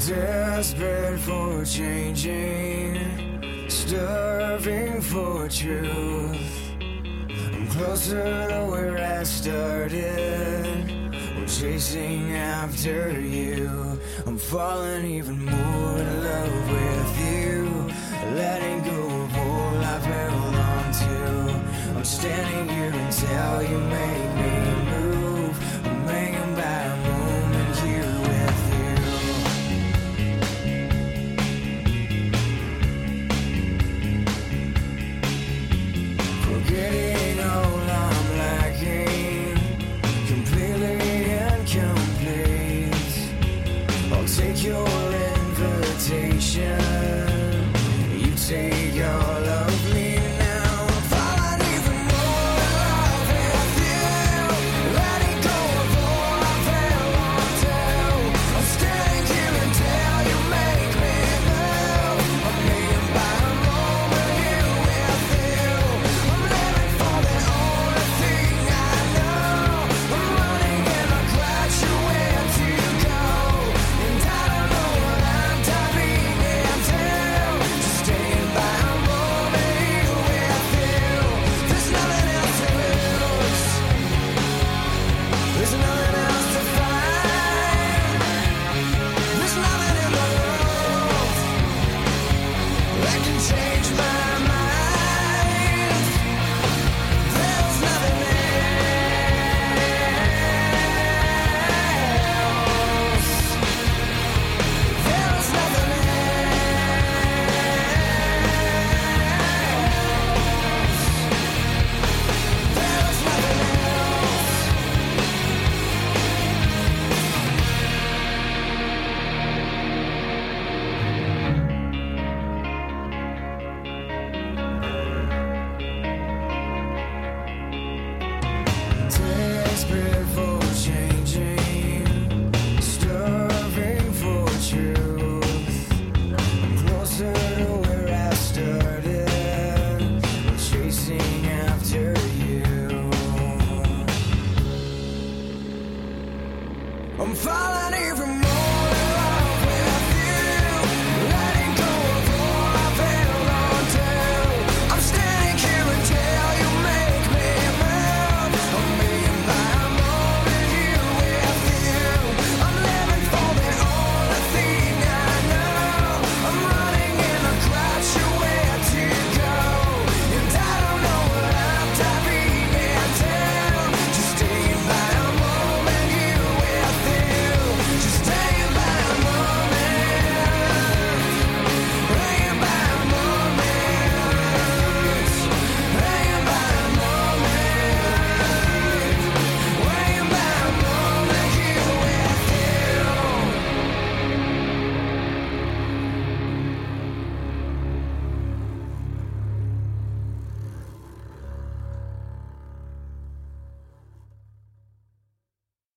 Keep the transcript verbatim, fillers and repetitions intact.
Desperate for changing, starving for truth. I'm closer to where I started. I'm chasing after you. I'm falling even more in love with you. Letting go of all I've held on to. I'm standing here until you make